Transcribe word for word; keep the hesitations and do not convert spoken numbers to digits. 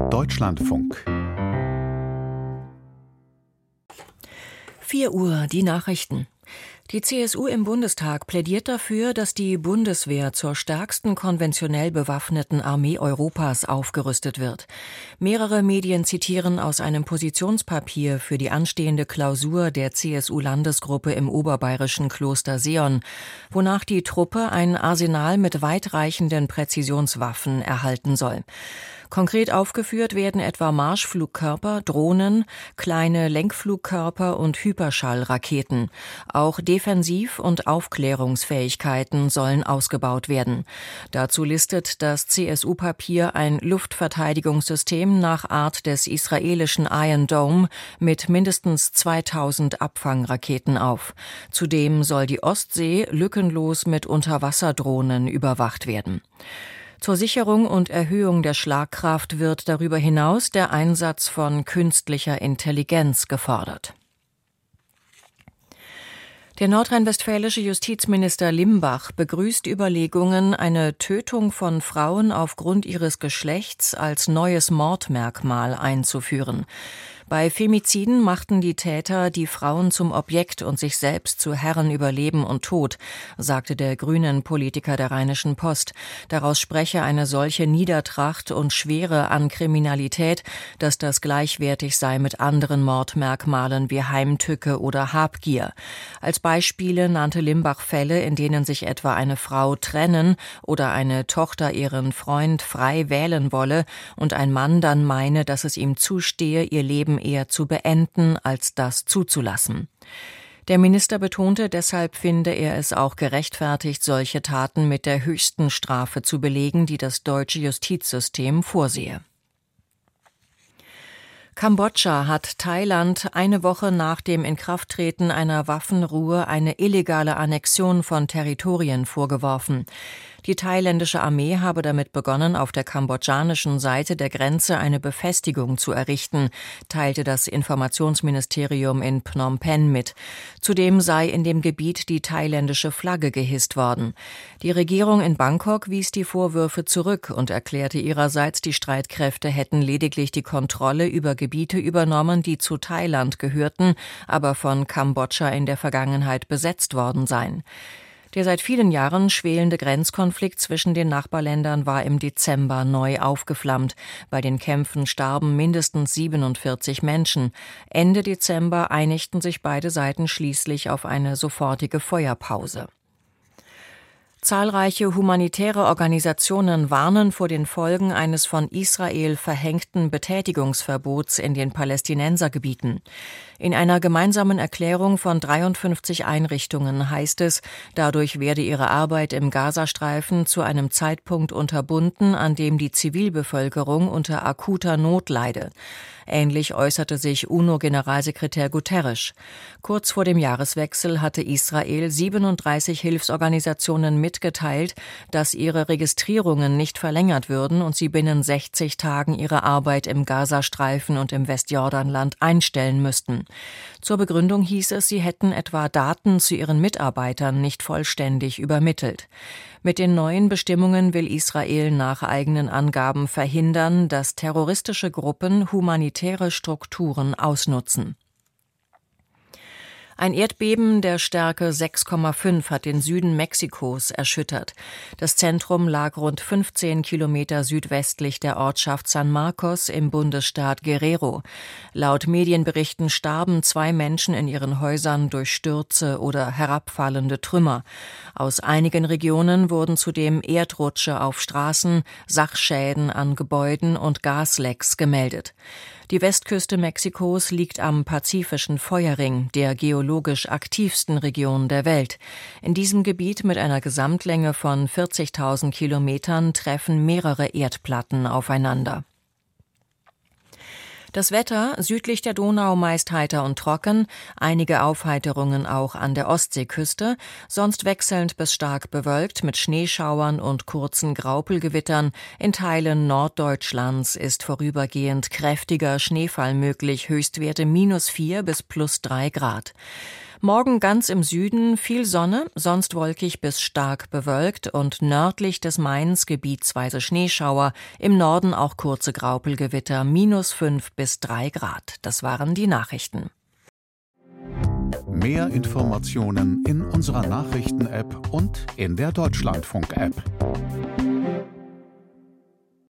Deutschlandfunk. vier Uhr, die Nachrichten. Die C S U im Bundestag plädiert dafür, dass die Bundeswehr zur stärksten konventionell bewaffneten Armee Europas aufgerüstet wird. Mehrere Medien zitieren aus einem Positionspapier für die anstehende Klausur der C S U-Landesgruppe im oberbayerischen Kloster Seeon, wonach die Truppe ein Arsenal mit weitreichenden Präzisionswaffen erhalten soll. Konkret aufgeführt werden etwa Marschflugkörper, Drohnen, kleine Lenkflugkörper und Hyperschallraketen. Auch Defensiv- und Aufklärungsfähigkeiten sollen ausgebaut werden. Dazu listet das C S U-Papier ein Luftverteidigungssystem nach Art des israelischen Iron Dome mit mindestens zweitausend Abfangraketen auf. Zudem soll die Ostsee lückenlos mit Unterwasserdrohnen überwacht werden. Zur Sicherung und Erhöhung der Schlagkraft wird darüber hinaus der Einsatz von künstlicher Intelligenz gefordert. Der nordrhein-westfälische Justizminister Limbach begrüßt Überlegungen, eine Tötung von Frauen aufgrund ihres Geschlechts als neues Mordmerkmal einzuführen. Bei Femiziden machten die Täter die Frauen zum Objekt und sich selbst zu Herren über Leben und Tod, sagte der grünen Politiker der Rheinischen Post. Daraus spreche eine solche Niedertracht und Schwere an Kriminalität, dass das gleichwertig sei mit anderen Mordmerkmalen wie Heimtücke oder Habgier. Als Beispiele nannte Limbach Fälle, in denen sich etwa eine Frau trennen oder eine Tochter ihren Freund frei wählen wolle und ein Mann dann meine, dass es ihm zustehe, ihr Leben eher zu beenden, als das zuzulassen. Der Minister betonte, deshalb finde er es auch gerechtfertigt, solche Taten mit der höchsten Strafe zu belegen, die das deutsche Justizsystem vorsehe. Kambodscha hat Thailand eine Woche nach dem Inkrafttreten einer Waffenruhe eine illegale Annexion von Territorien vorgeworfen. Die thailändische Armee habe damit begonnen, auf der kambodschanischen Seite der Grenze eine Befestigung zu errichten, teilte das Informationsministerium in Phnom Penh mit. Zudem sei in dem Gebiet die thailändische Flagge gehisst worden. Die Regierung in Bangkok wies die Vorwürfe zurück und erklärte ihrerseits, die Streitkräfte hätten lediglich die Kontrolle über Gebiete übernommen, die zu Thailand gehörten, aber von Kambodscha in der Vergangenheit besetzt worden seien. Der seit vielen Jahren schwelende Grenzkonflikt zwischen den Nachbarländern war im Dezember neu aufgeflammt. Bei den Kämpfen starben mindestens siebenundvierzig Menschen. Ende Dezember einigten sich beide Seiten schließlich auf eine sofortige Feuerpause. Zahlreiche humanitäre Organisationen warnen vor den Folgen eines von Israel verhängten Betätigungsverbots in den Palästinensergebieten. In einer gemeinsamen Erklärung von dreiundfünfzig Einrichtungen heißt es, dadurch werde ihre Arbeit im Gazastreifen zu einem Zeitpunkt unterbunden, an dem die Zivilbevölkerung unter akuter Not leide. Ähnlich äußerte sich UNO-Generalsekretär Guterres. Kurz vor dem Jahreswechsel hatte Israel siebenunddreißig Hilfsorganisationen mitgeteilt, dass ihre Registrierungen nicht verlängert würden und sie binnen sechzig Tagen ihre Arbeit im Gazastreifen und im Westjordanland einstellen müssten. Zur Begründung hieß es, sie hätten etwa Daten zu ihren Mitarbeitern nicht vollständig übermittelt. Mit den neuen Bestimmungen will Israel nach eigenen Angaben verhindern, dass terroristische Gruppen humanitäre Strukturen ausnutzen. Ein Erdbeben der Stärke sechs Komma fünf hat den Süden Mexikos erschüttert. Das Zentrum lag rund fünfzehn Kilometer südwestlich der Ortschaft San Marcos im Bundesstaat Guerrero. Laut Medienberichten starben zwei Menschen in ihren Häusern durch Stürze oder herabfallende Trümmer. Aus einigen Regionen wurden zudem Erdrutsche auf Straßen, Sachschäden an Gebäuden und Gaslecks gemeldet. Die Westküste Mexikos liegt am Pazifischen Feuerring, der geologisch aktivsten Region der Welt. In diesem Gebiet mit einer Gesamtlänge von vierzigtausend Kilometern treffen mehrere Erdplatten aufeinander. Das Wetter südlich der Donau meist heiter und trocken, einige Aufheiterungen auch an der Ostseeküste, sonst wechselnd bis stark bewölkt mit Schneeschauern und kurzen Graupelgewittern. In Teilen Norddeutschlands ist vorübergehend kräftiger Schneefall möglich, Höchstwerte minus vier bis plus drei Grad. Morgen ganz im Süden viel Sonne, sonst wolkig bis stark bewölkt und nördlich des Mains gebietsweise Schneeschauer, im Norden auch kurze Graupelgewitter, minus fünf bis drei Grad. Das waren die Nachrichten. Mehr Informationen in unserer Nachrichten-App und in der Deutschlandfunk-App.